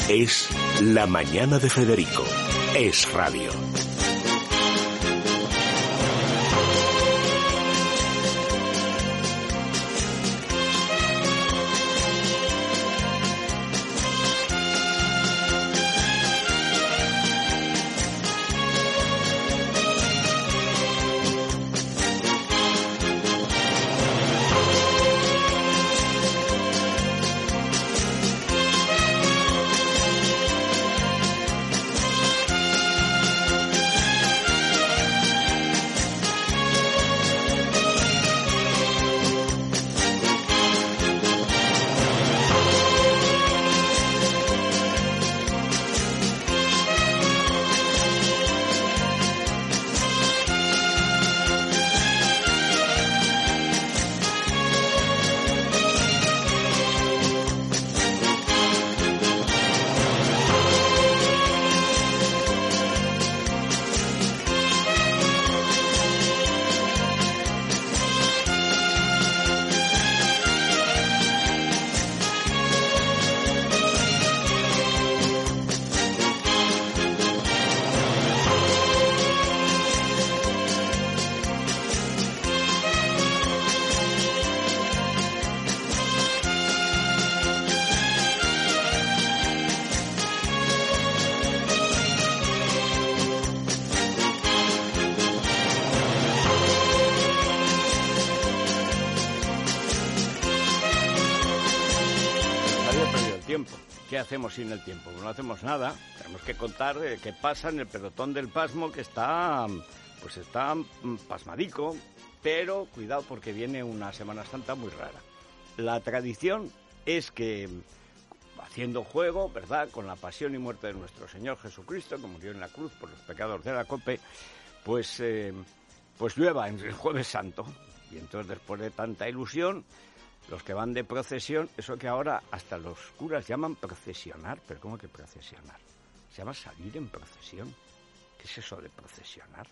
Es La Mañana de Federico. Es radio. ¿Qué hacemos sin el tiempo? No hacemos nada. Tenemos que contar qué pasa en el pelotón del pasmo, que está pasmadico, pero cuidado porque viene una Semana Santa muy rara. La tradición es que, haciendo juego, ¿verdad?, con la pasión y muerte de nuestro Señor Jesucristo, que murió en la cruz por los pecados de la COPE, pues llueva en el Jueves Santo. Y entonces, después de tanta ilusión, los que van de procesión, eso que ahora hasta los curas llaman procesionar, pero ¿cómo que procesionar? Se llama salir en procesión. ¿Qué es eso de procesionar?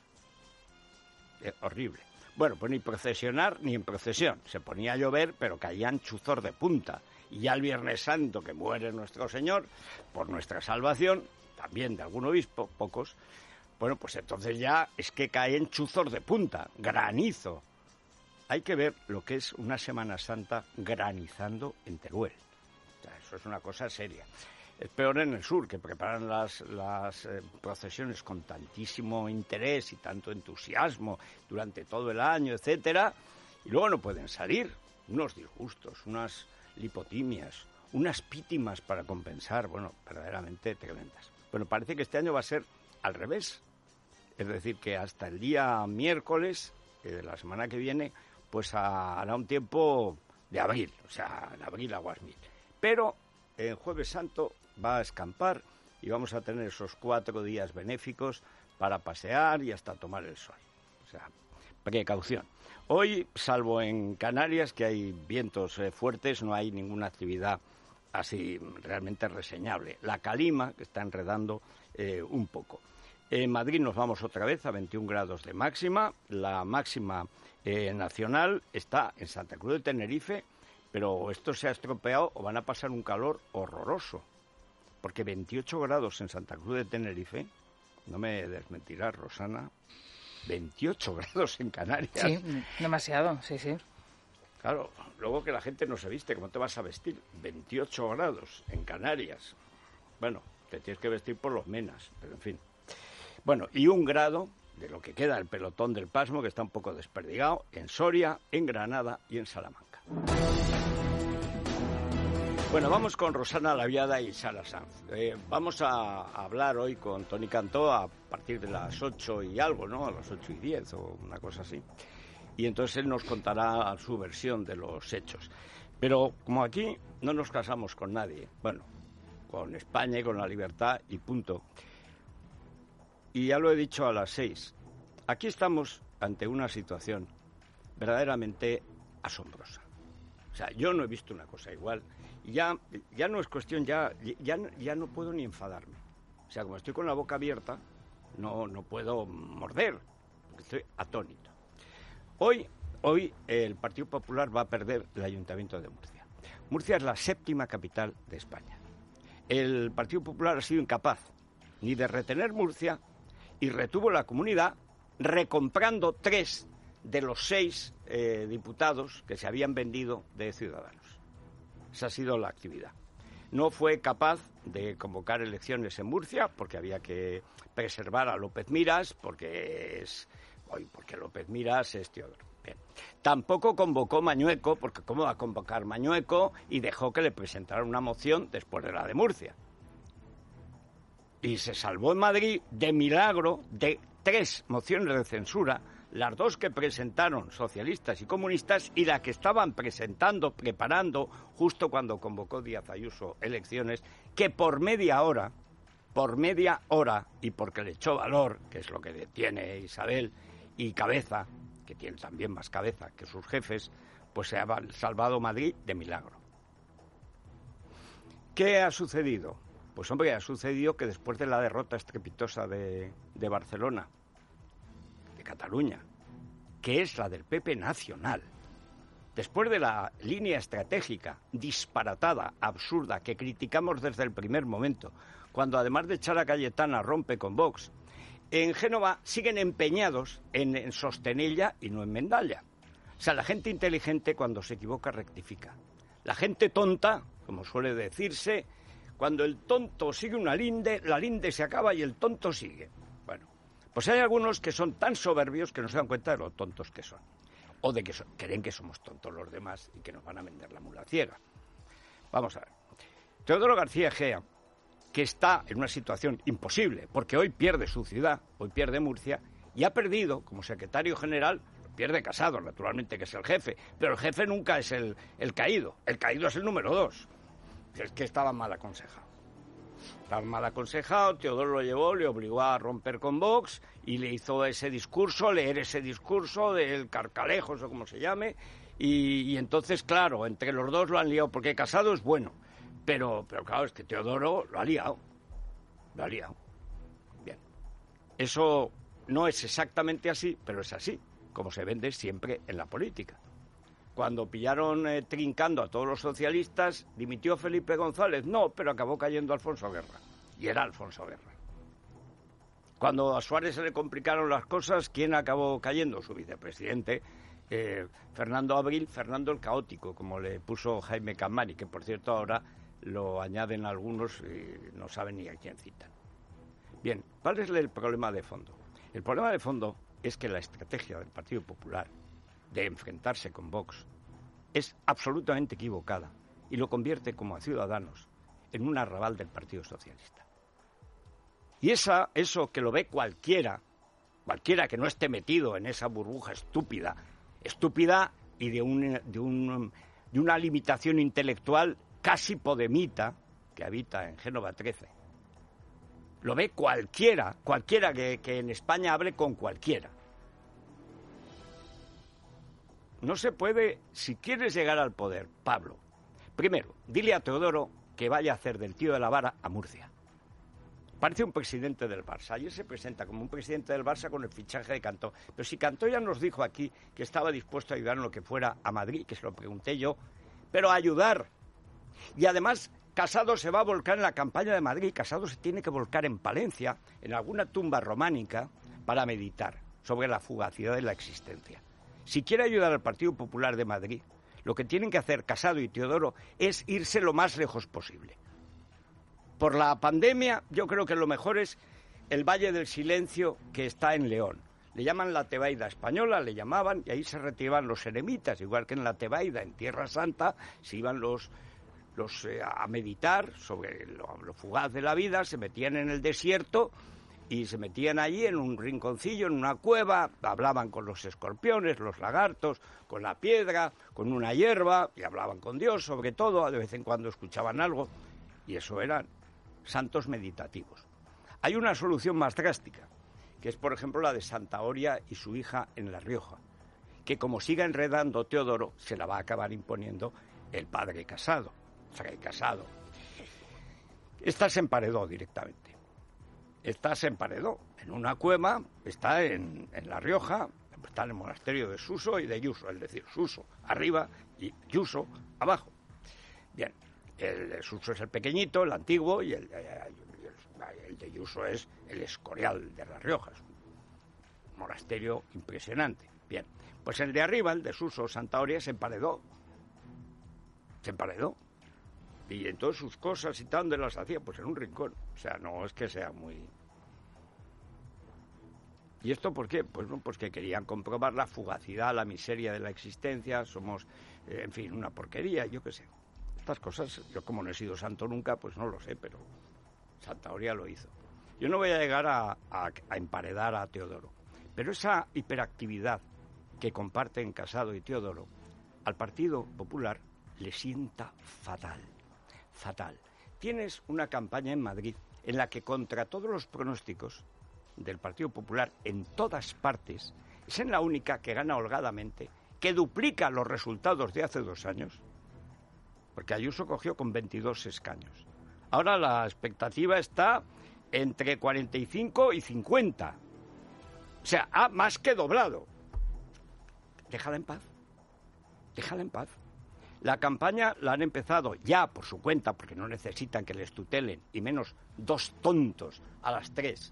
Horrible. Bueno, pues ni procesionar ni en procesión. Se ponía a llover, pero caían chuzos de punta. Y ya el Viernes Santo, que muere nuestro Señor, por nuestra salvación, también de algún obispo, pocos, bueno, pues entonces ya es que caen chuzos de punta, granizo. Hay que ver lo que es una Semana Santa granizando en Teruel. O sea, eso es una cosa seria. Es peor en el sur, que preparan las procesiones con tantísimo interés y tanto entusiasmo durante todo el año, etcétera, y luego no pueden salir. Unos disgustos, unas lipotimias, unas pítimas para compensar, bueno, verdaderamente tremendas. Bueno, parece que este año va a ser al revés. Es decir, que hasta el día miércoles de la semana que viene, pues hará un tiempo de abril, o sea, de abril a Guasmil. Pero el Jueves Santo va a escampar y vamos a tener esos 4 días benéficos para pasear y hasta tomar el sol. O sea, precaución. Hoy, salvo en Canarias, que hay vientos fuertes, no hay ninguna actividad así realmente reseñable. La calima, que está enredando un poco. En Madrid nos vamos otra vez a 21 grados de máxima. La máxima nacional está en Santa Cruz de Tenerife, pero esto se ha estropeado o van a pasar un calor horroroso. Porque 28 grados en Santa Cruz de Tenerife, no me desmentirás, Rosana, 28 grados en Canarias. Sí, demasiado, sí, sí. Claro, luego que la gente no se viste, ¿cómo te vas a vestir? 28 grados en Canarias. Bueno, te tienes que vestir por los menas, pero en fin. Bueno, y 1 grado de lo que queda del pelotón del pasmo, que está un poco desperdigado, en Soria, en Granada y en Salamanca. Bueno, vamos con Rosana Laviada y Sara Sanz. Vamos a hablar hoy con Toni Cantó a partir de las 8 y algo, ¿no? A las 8 y 10 o una cosa así. Y entonces él nos contará su versión de los hechos. Pero como aquí no nos casamos con nadie, bueno, con España y con la libertad y punto. Y ya lo he dicho a las 6. Aquí estamos ante una situación verdaderamente asombrosa. O sea, yo no he visto una cosa igual. Y ya no es cuestión, ya no puedo ni enfadarme. O sea, como estoy con la boca abierta, no puedo morder, porque estoy atónito. Hoy el Partido Popular va a perder el Ayuntamiento de Murcia. Murcia es la 7ª capital de España. el Partido Popular ha sido incapaz ni de retener Murcia y retuvo la comunidad recomprando 3 de los 6 diputados que se habían vendido de Ciudadanos. Esa ha sido la actividad. No fue capaz de convocar elecciones en Murcia porque había que preservar a López Miras porque López Miras es Teodoro. Bien. Tampoco convocó Mañueco porque ¿cómo va a convocar Mañueco? Y dejó que le presentaran una moción después de la de Murcia. Y se salvó en Madrid de milagro de 3 mociones de censura, las 2 que presentaron socialistas y comunistas y la que estaban preparando justo cuando convocó Díaz Ayuso elecciones, que por media hora, y porque le echó valor, que es lo que tiene Isabel, y cabeza, que tiene también más cabeza que sus jefes, pues se ha salvado Madrid de milagro. ¿Qué ha sucedido? Pues hombre, ha sucedido que después de la derrota estrepitosa de Barcelona, de Cataluña, que es la del PP nacional, después de la línea estratégica disparatada, absurda, que criticamos desde el primer momento, cuando además de echar a Cayetana rompe con Vox, en Génova siguen empeñados en Sostenella y no en Mendalla. O sea, la gente inteligente cuando se equivoca rectifica. La gente tonta, como suele decirse, cuando el tonto sigue una linde, la linde se acaba y el tonto sigue. Bueno, pues hay algunos que son tan soberbios que no se dan cuenta de lo tontos que son. O de que creen que somos tontos los demás y que nos van a vender la mula ciega. Vamos a ver. Teodoro García Egea, que está en una situación imposible, porque hoy pierde su ciudad, hoy pierde Murcia, y ha perdido, como secretario general, pierde Casado, naturalmente, que es el jefe, pero el jefe nunca es el caído es el número 2. Es que estaba mal aconsejado. Estaba mal aconsejado, Teodoro lo llevó, le obligó a romper con Vox y le hizo leer ese discurso del Carcalejos o como se llame, y entonces, claro, entre los dos lo han liado, porque Casado es bueno, pero claro, es que Teodoro lo ha liado. Bien. Eso no es exactamente así, pero es así, como se vende siempre en la política. Cuando pillaron trincando a todos los socialistas, ¿dimitió Felipe González? No, pero acabó cayendo Alfonso Guerra. Y era Alfonso Guerra. Cuando a Suárez se le complicaron las cosas, ¿quién acabó cayendo? Su vicepresidente, Fernando Abril, Fernando el Caótico, como le puso Jaime Camari, que por cierto ahora lo añaden algunos y no saben ni a quién citan. Bien, ¿cuál es el problema de fondo? El problema de fondo es que la estrategia del Partido Popular de enfrentarse con Vox es absolutamente equivocada y lo convierte como a Ciudadanos en un arrabal del Partido Socialista. Y eso que lo ve cualquiera que no esté metido en esa burbuja estúpida y de una limitación intelectual casi podemita que habita en Génova 13. Lo ve cualquiera que en España hable con cualquiera. No se puede, si quieres llegar al poder, Pablo, primero, dile a Teodoro que vaya a hacer del tío de la vara a Murcia. Parece un presidente del Barça. Ayer se presenta como un presidente del Barça con el fichaje de Cantó. Pero si Cantó ya nos dijo aquí que estaba dispuesto a ayudar en lo que fuera a Madrid, que se lo pregunté yo, pero a ayudar. Y además, Casado se va a volcar en la campaña de Madrid. Casado se tiene que volcar en Palencia, en alguna tumba románica, para meditar sobre la fugacidad de la existencia. Si quiere ayudar al Partido Popular de Madrid, lo que tienen que hacer Casado y Teodoro es irse lo más lejos posible. Por la pandemia, yo creo que lo mejor es el Valle del Silencio, que está en León. Le llaman la Tebaida española, le llamaban, y ahí se retiraban los eremitas, igual que en la Tebaida, en Tierra Santa, se iban los a meditar sobre lo fugaz de la vida, se metían en el desierto y se metían allí en un rinconcillo, en una cueva, hablaban con los escorpiones, los lagartos, con la piedra, con una hierba, y hablaban con Dios sobre todo, de vez en cuando escuchaban algo, y eso eran santos meditativos. Hay una solución más drástica, que es por ejemplo la de Santa Oria y su hija en La Rioja, que como siga enredando Teodoro, se la va a acabar imponiendo el padre Casado. Fray Casado. Esta se emparedó directamente. Esta se emparedó en una cueva, está en La Rioja, está en el monasterio de Suso y de Yuso, es decir, Suso arriba y Yuso abajo. Bien, El de Suso es el pequeñito, el antiguo, y el de Ayuso es el Escorial de La Rioja. Es un monasterio impresionante. Bien, pues el de arriba, el de Suso, Santa Oria, se emparedó. Se emparedó. Y entonces sus cosas y tal, ¿dónde las hacía? Pues en un rincón. O sea, no es que sea muy... ¿Y esto por qué? Pues no, pues que querían comprobar la fugacidad, la miseria de la existencia, somos, en fin, una porquería, yo qué sé. Estas cosas, yo como no he sido santo nunca, pues no lo sé, pero Santa Oria lo hizo. Yo no voy a llegar a emparedar a Teodoro, pero esa hiperactividad que comparten Casado y Teodoro, al Partido Popular le sienta fatal, fatal. Tienes una campaña en Madrid en la que contra todos los pronósticos del Partido Popular en todas partes, es en la única que gana holgadamente, que duplica los resultados de hace 2 años, porque Ayuso cogió con 22 escaños. Ahora la expectativa está entre 45 y 50. O sea, ha más que doblado. Déjala en paz. Déjala en paz. La campaña la han empezado ya por su cuenta, porque no necesitan que les tutelen, y menos 2 tontos a las 3.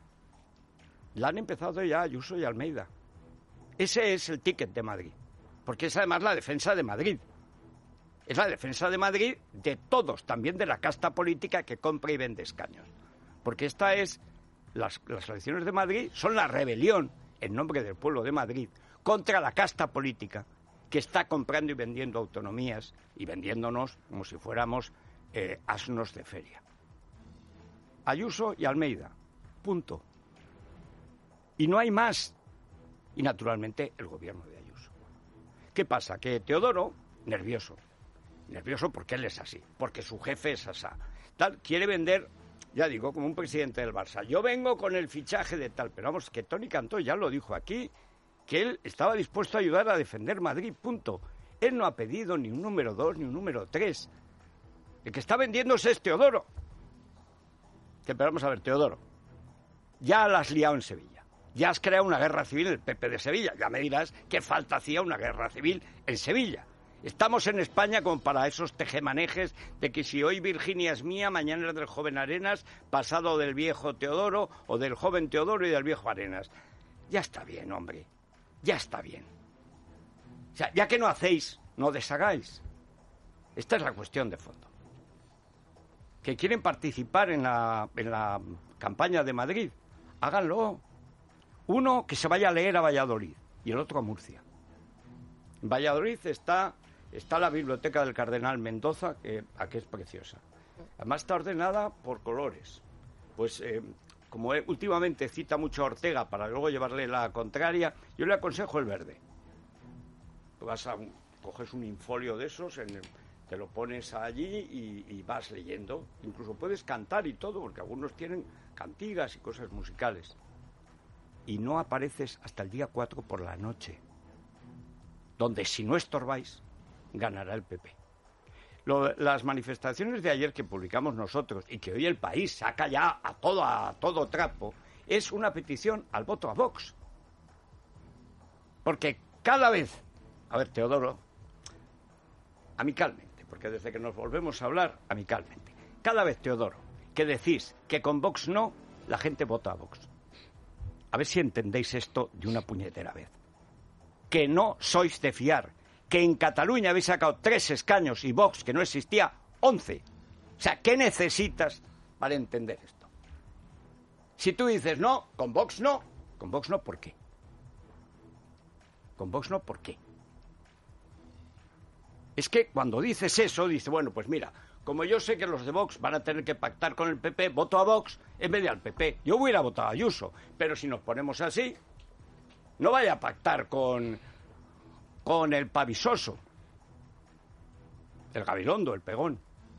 La han empezado ya Ayuso y Almeida. Ese es el ticket de Madrid, porque es además la defensa de Madrid. Es la defensa de Madrid de todos, también de la casta política que compra y vende escaños. Porque esta es, las elecciones de Madrid son la rebelión, en nombre del pueblo de Madrid, contra la casta política que está comprando y vendiendo autonomías y vendiéndonos como si fuéramos asnos de feria. Ayuso y Almeida, punto. Y no hay más. Y naturalmente el gobierno de Ayuso. ¿Qué pasa? Que Teodoro, nervioso porque él es así, porque su jefe es asá, tal, quiere vender, ya digo, como un presidente del Barça. Yo vengo con el fichaje de tal, pero vamos, que Toni Cantó ya lo dijo aquí, que él estaba dispuesto a ayudar a defender Madrid, punto. Él no ha pedido ni un número 2 ni un número 3. El que está vendiéndose es Teodoro. Pero vamos a ver, Teodoro, ya la has liado en Sevilla. Ya has creado una guerra civil en el PP de Sevilla. Ya me dirás qué falta hacía una guerra civil en Sevilla. Estamos en España como para esos tejemanejes de que si hoy Virginia es mía, mañana es del joven Arenas, pasado del viejo Teodoro o del joven Teodoro y del viejo Arenas. Ya está bien, hombre. Ya está bien. O sea, ya que no hacéis, no deshagáis. Esta es la cuestión de fondo. Que quieren participar en la campaña de Madrid, háganlo. Uno que se vaya a leer a Valladolid y el otro a Murcia. En Valladolid está la biblioteca del Cardenal Mendoza, que aquí es preciosa. Además está ordenada por colores. Pues como últimamente cita mucho a Ortega para luego llevarle la contraria, yo le aconsejo el verde. Coges un infolio de esos, te lo pones allí y vas leyendo. Incluso puedes cantar y todo, porque algunos tienen cantigas y cosas musicales. Y no apareces hasta el día 4 por la noche, donde si no estorbáis, ganará el PP. Las manifestaciones de ayer que publicamos nosotros y que hoy el país saca ya a todo trapo, es una petición al voto a Vox. Porque cada vez, a ver, Teodoro, amicalmente, porque desde que nos volvemos a hablar, amicalmente, cada vez, Teodoro, que decís que con Vox no, la gente vota a Vox. A ver si entendéis esto de una puñetera vez. Que no sois de fiar. Que en Cataluña habéis sacado 3 escaños y Vox, que no existía, 11. O sea, ¿qué necesitas para entender esto? Si tú dices, no, con Vox no, ¿por qué? Con Vox no, ¿por qué? Es que cuando dices eso, dice, bueno, pues mira, como yo sé que los de Vox van a tener que pactar con el PP, voto a Vox en vez de al PP. Yo hubiera votado a Ayuso, pero si nos ponemos así, no vaya a pactar con el Pavisoso, el Gabilondo, el Pegón.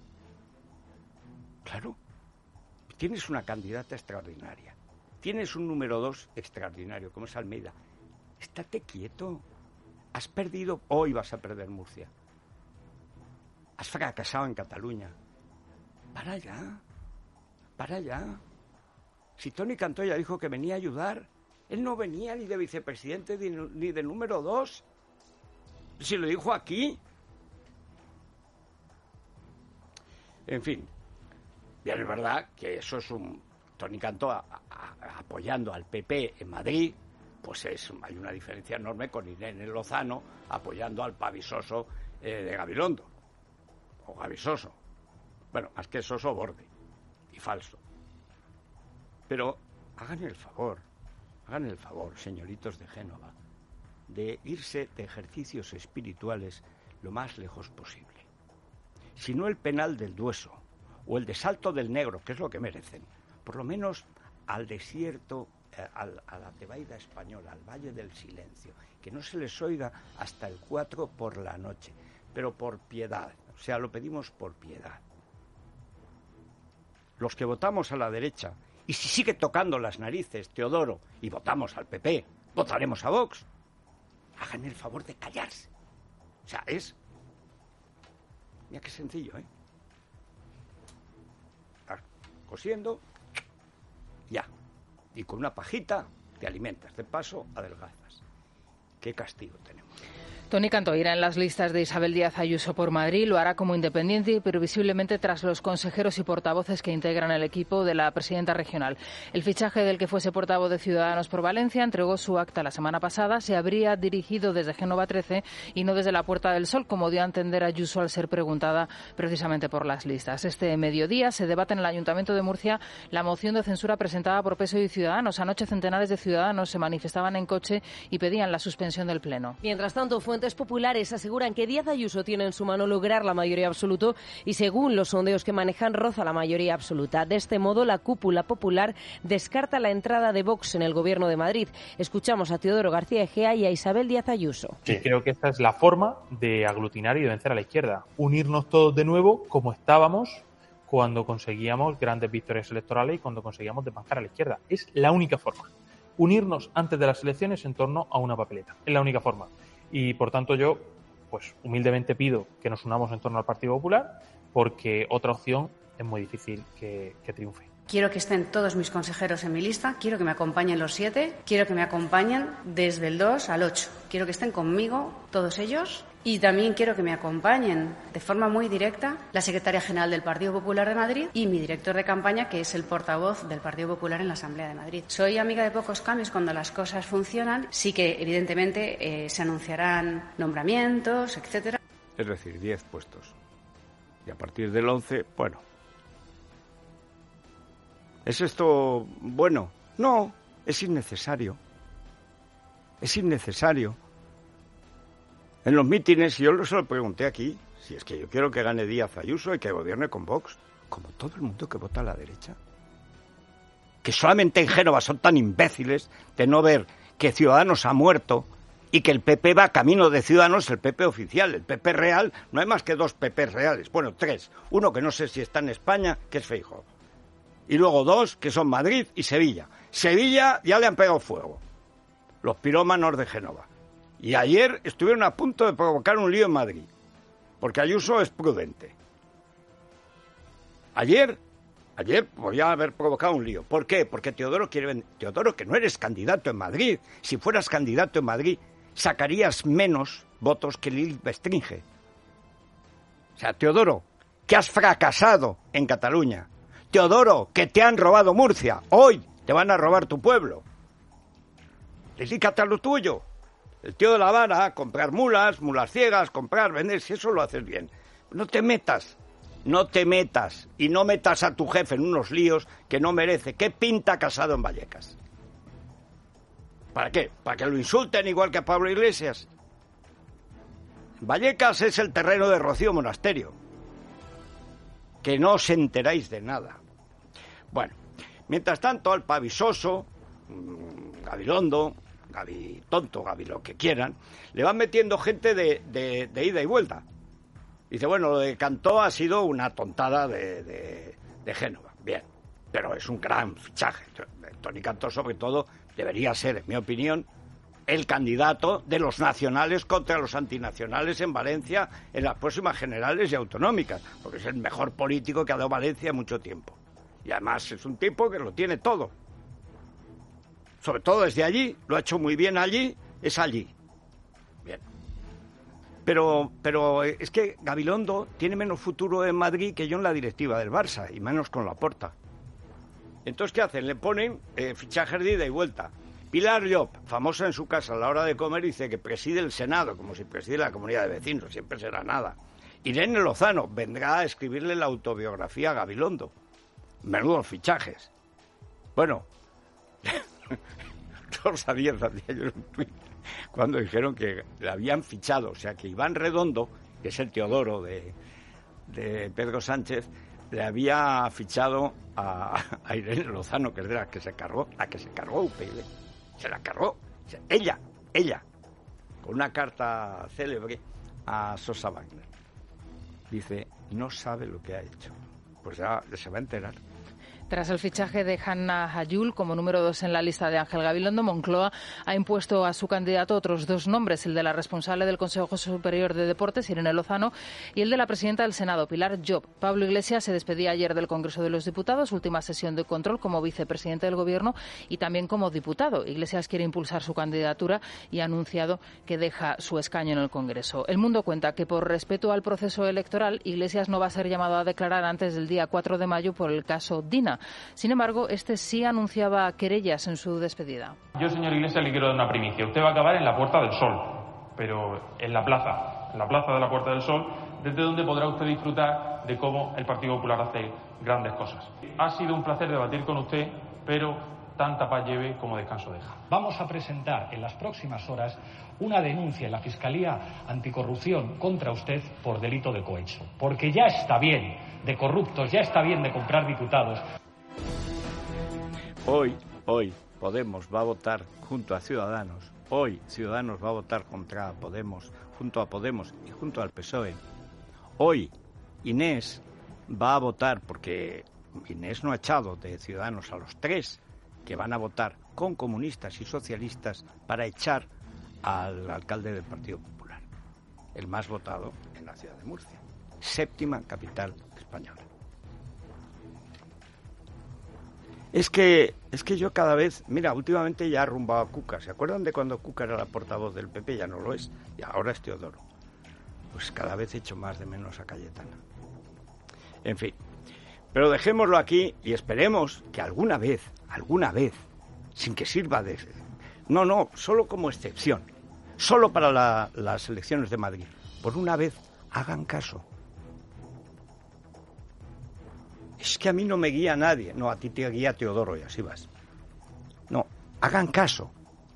Claro, tienes una candidata extraordinaria, tienes un número 2 extraordinario, como es Almeida. Estate quieto, has perdido, hoy vas a perder Murcia. Has fracasado en Cataluña. Para allá. Si Toni Cantó ya dijo que venía a ayudar, él no venía ni de vicepresidente ni de número 2. Si lo dijo aquí. En fin, bien, es verdad que eso es Toni Cantó apoyando al PP en Madrid, pues hay una diferencia enorme con Irene Lozano apoyando al pavisoso de Gabilondo, o Gavisoso. Bueno, más que soso, borde y falso. Pero hagan el favor, señoritos de Génova, de irse de ejercicios espirituales lo más lejos posible. Si no el penal del Dueso o el de Salto del Negro, que es lo que merecen, por lo menos al desierto, a la Tebaida española, al Valle del Silencio, que no se les oiga hasta el 4 por la noche, pero por piedad, o sea, lo pedimos por piedad. Los que votamos a la derecha, y si sigue tocando las narices Teodoro y votamos al PP, votaremos a Vox, hagan el favor de callarse. O sea, mira qué sencillo, ¿eh? Cosiendo, ya. Y con una pajita te alimentas. De paso, adelgazas. ¿Qué castigo tenemos? Toni Cantó irá en las listas de Isabel Díaz Ayuso por Madrid, lo hará como independiente, pero visiblemente tras los consejeros y portavoces que integran el equipo de la presidenta regional. El fichaje del que fuese portavoz de Ciudadanos por Valencia entregó su acta la semana pasada. Se habría dirigido desde Génova 13 y no desde la Puerta del Sol, como dio a entender Ayuso al ser preguntada precisamente por las listas. Este mediodía se debate en el Ayuntamiento de Murcia la moción de censura presentada por PSOE y Ciudadanos. Anoche centenares de ciudadanos se manifestaban en coche y pedían la suspensión del Pleno. Mientras tanto, fuentes populares aseguran que Díaz Ayuso tiene en su mano lograr la mayoría absoluta y, según los sondeos que manejan, roza la mayoría absoluta. De este modo, la cúpula popular descarta la entrada de Vox en el Gobierno de Madrid. Escuchamos a Teodoro García Egea y a Isabel Díaz Ayuso. Sí, creo que esta es la forma de aglutinar y de vencer a la izquierda. Unirnos todos de nuevo como estábamos cuando conseguíamos grandes victorias electorales y cuando conseguíamos desbancar a la izquierda. Es la única forma. Unirnos antes de las elecciones en torno a una papeleta. Es la única forma. Y, por tanto, yo, pues humildemente pido que nos unamos en torno al Partido Popular, porque otra opción es muy difícil que triunfe. Quiero que estén todos mis consejeros en mi lista, quiero que me acompañen los 7, quiero que me acompañen desde el 2 al 8. Quiero que estén conmigo todos ellos y también quiero que me acompañen de forma muy directa la secretaria general del Partido Popular de Madrid y mi director de campaña, que es el portavoz del Partido Popular en la Asamblea de Madrid. Soy amiga de pocos cambios cuando las cosas funcionan. Sí que, evidentemente, se anunciarán nombramientos, etcétera. Es decir, 10 puestos. Y a partir del 11, bueno. ¿Es esto bueno? No, es innecesario. Es innecesario. En los mítines, yo se lo pregunté aquí, si es que yo quiero que gane Díaz Ayuso y que gobierne con Vox, como todo el mundo que vota a la derecha. Que solamente en Génova son tan imbéciles de no ver que Ciudadanos ha muerto y que el PP va camino de Ciudadanos, el PP oficial, el PP real. No hay más que 2 PP reales, bueno, 3. Uno que no sé si está en España, que es Feijóo. Y luego 2 que son Madrid y Sevilla. Sevilla ya le han pegado fuego los pirómanos de Génova. Y ayer estuvieron a punto de provocar un lío en Madrid, porque Ayuso es prudente. Ayer podía haber provocado un lío. ¿Por qué? Porque Teodoro Teodoro, que no eres candidato en Madrid. Si fueras candidato en Madrid, sacarías menos votos que Lili Bestringe. O sea, Teodoro, que has fracasado en Cataluña. Teodoro, que te han robado Murcia. Hoy te van a robar tu pueblo. Dedícate a lo tuyo. El tío de La Habana, comprar mulas ciegas, comprar, vender, si eso lo haces bien. No te metas y no metas a tu jefe en unos líos que no merece. ¿Qué pinta Casado en Vallecas? ¿Para qué? ¿Para que lo insulten igual que a Pablo Iglesias? Vallecas es el terreno de Rocío Monasterio. Que no os enteráis de nada. Bueno, mientras tanto al pavisoso, Gabilondo, Gabi tonto, Gabi lo que quieran, le van metiendo gente de ida y vuelta. Dice, bueno, lo de Cantó ha sido una tontada de Génova. Bien, pero es un gran fichaje. Toni Cantó, sobre todo, debería ser, en mi opinión, el candidato de los nacionales contra los antinacionales en Valencia en las próximas generales y autonómicas, porque es el mejor político que ha dado Valencia en mucho tiempo. Y además es un tipo que lo tiene todo. Sobre todo desde allí, lo ha hecho muy bien allí, es allí. Bien. Pero es que Gabilondo tiene menos futuro en Madrid que yo en la directiva del Barça, y menos con Laporta. Entonces, ¿qué hacen? Le ponen fichajes de ida y vuelta. Pilar Llop, famosa en su casa a la hora de comer, dice que preside el Senado, como si preside la comunidad de vecinos, siempre será nada. Irene Lozano vendrá a escribirle la autobiografía a Gabilondo. Menudos fichajes. Bueno, Rosa Díez hacía yo un tuit cuando dijeron que le habían fichado, o sea que Iván Redondo, que es el Teodoro de Pedro Sánchez, le había fichado a Irene Lozano, que es de la que se cargó UPyD. Se la cargó, ella, con una carta célebre a Sosa Wagner. Dice, no sabe lo que ha hecho. Pues ya se va a enterar. Tras el fichaje de Hanna Hayul como número 2 en la lista de Ángel Gabilondo, Moncloa ha impuesto a su candidato otros 2 nombres, el de la responsable del Consejo Superior de Deportes, Irene Lozano, y el de la presidenta del Senado, Pilar Llop. Pablo Iglesias se despedía ayer del Congreso de los Diputados, última sesión de control como vicepresidente del Gobierno y también como diputado. Iglesias quiere impulsar su candidatura y ha anunciado que deja su escaño en el Congreso. El Mundo cuenta que por respeto al proceso electoral, Iglesias no va a ser llamado a declarar antes del día 4 de mayo por el caso Dina. Sin embargo, este sí anunciaba querellas en su despedida. Yo, señor Iglesias, le quiero dar una primicia. Usted va a acabar en la Puerta del Sol, pero en la plaza de la Puerta del Sol, desde donde podrá usted disfrutar de cómo el Partido Popular hace grandes cosas. Ha sido un placer debatir con usted, pero tanta paz lleve como descanso deja. Vamos a presentar en las próximas horas una denuncia en la Fiscalía Anticorrupción contra usted por delito de cohecho. Porque ya está bien de corruptos, ya está bien de comprar diputados. Hoy Podemos va a votar junto a Ciudadanos. Hoy Ciudadanos va a votar contra Podemos, junto a Podemos y junto al PSOE. Hoy Inés va a votar, porque Inés no ha echado de Ciudadanos a los 3 que van a votar con comunistas y socialistas para echar al alcalde del Partido Popular, el más votado en la ciudad de Murcia, 7ª capital española. Es que yo cada vez... Mira, últimamente ya ha arrumbado a Cuca. ¿Se acuerdan de cuando Cuca era la portavoz del PP? Ya no lo es. Y ahora es Teodoro. Pues cada vez echo más de menos a Cayetana. En fin. Pero dejémoslo aquí y esperemos que alguna vez, sin que sirva de... No, solo como excepción. Solo para las elecciones de Madrid. Por una vez, hagan caso. Es que a mí no me guía nadie. No, a ti te guía Teodoro y así vas. No, hagan caso.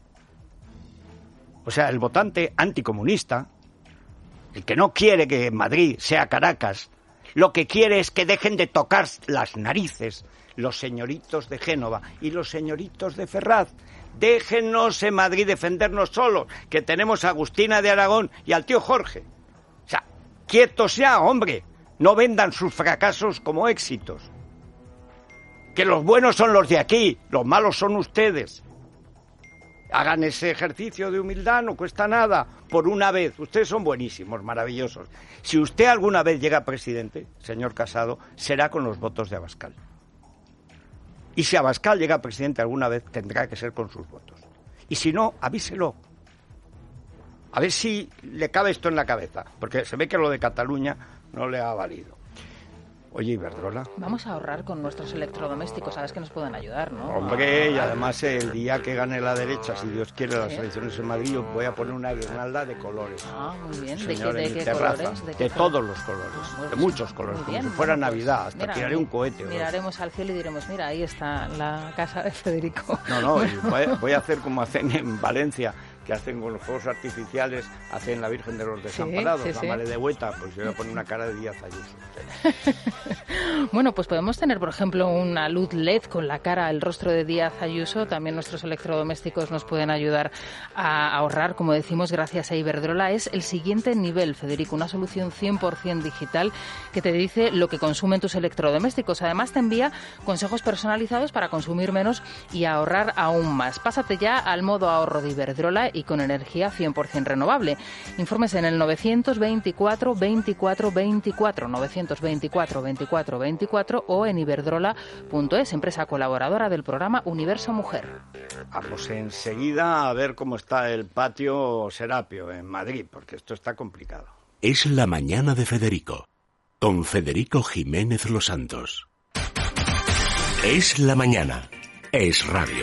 O sea, el votante anticomunista, el que no quiere que Madrid sea Caracas, lo que quiere es que dejen de tocar las narices los señoritos de Génova y los señoritos de Ferraz. Déjennos en Madrid defendernos solos, que tenemos a Agustina de Aragón y al tío Jorge. O sea, quietos ya, hombre. No vendan sus fracasos como éxitos. Que los buenos son los de aquí, los malos son ustedes. Hagan ese ejercicio de humildad, no cuesta nada. Por una vez, ustedes son buenísimos, maravillosos. Si usted alguna vez llega presidente, señor Casado, será con los votos de Abascal. Y si Abascal llega presidente alguna vez, tendrá que ser con sus votos. Y si no, avíselo. A ver si le cabe esto en la cabeza, porque se ve que lo de Cataluña no le ha valido. Oye, Iberdrola. Vamos a ahorrar con nuestros electrodomésticos, sabes que nos pueden ayudar, ¿no? Hombre, y además el día que gane la derecha, si Dios quiere, las elecciones en Madrid, yo voy a poner una guirnalda de colores. Ah, muy bien. Señor, ¿De qué terraza, colores? De todos los colores, de muchos colores, como si fuera Navidad, hasta mira, tiraré un cohete. Miraremos al cielo y diremos, mira, ahí está la casa de Federico. No, voy a hacer como hacen en Valencia, que hacen con los fuegos artificiales, hacen la Virgen de los Desamparados, la Madre de Hueta, pues yo voy a poner una cara de Díaz Ayuso. Bueno, pues podemos tener, por ejemplo, una luz LED con la cara, el rostro de Díaz Ayuso. También nuestros electrodomésticos nos pueden ayudar a ahorrar, como decimos, gracias a Iberdrola. Es el siguiente nivel, Federico, una solución 100% digital que te dice lo que consumen tus electrodomésticos. Además, te envía consejos personalizados para consumir menos y ahorrar aún más. Pásate ya al modo ahorro de Iberdrola y con energía 100% renovable. Informes en el 924 24 24 924 24 24 24 o en iberdrola.es, empresa colaboradora del programa Universo Mujer. Vamos enseguida a ver cómo está el patio Serapio en Madrid, porque esto está complicado. Es la mañana de Federico, con Federico Jiménez Los Santos. Es la mañana. Es radio.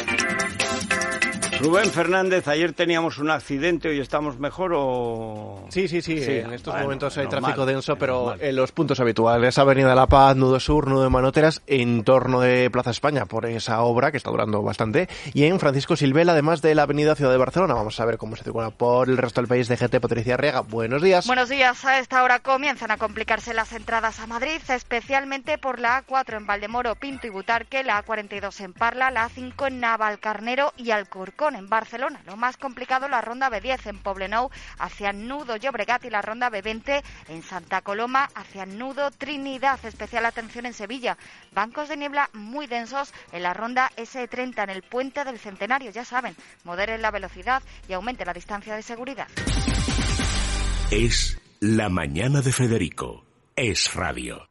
Rubén Fernández, ayer teníamos un accidente, ¿hoy estamos mejor o...? Sí, en estos momentos hay tráfico denso, pero en los puntos habituales, Avenida La Paz, Nudo Sur, Nudo de Manoteras, en torno de Plaza España, por esa obra que está durando bastante, y en Francisco Silvel, además de la Avenida Ciudad de Barcelona. Vamos a ver cómo se circula por el resto del país. DGT, Patricia Arriaga, buenos días. Buenos días. A esta hora comienzan a complicarse las entradas a Madrid, especialmente por la A4 en Valdemoro, Pinto y Butarque, la A42 en Parla, la A5 en Navalcarnero y Alcorcón en Barcelona. Lo más complicado, la ronda B10 en Poblenou hacia Nudo Llobregat y la ronda B20 en Santa Coloma hacia Nudo Trinidad. Especial atención en Sevilla. Bancos de niebla muy densos en la ronda S30 en el Puente del Centenario. Ya saben, moderen la velocidad y aumente la distancia de seguridad. Es la mañana de Federico. Es radio.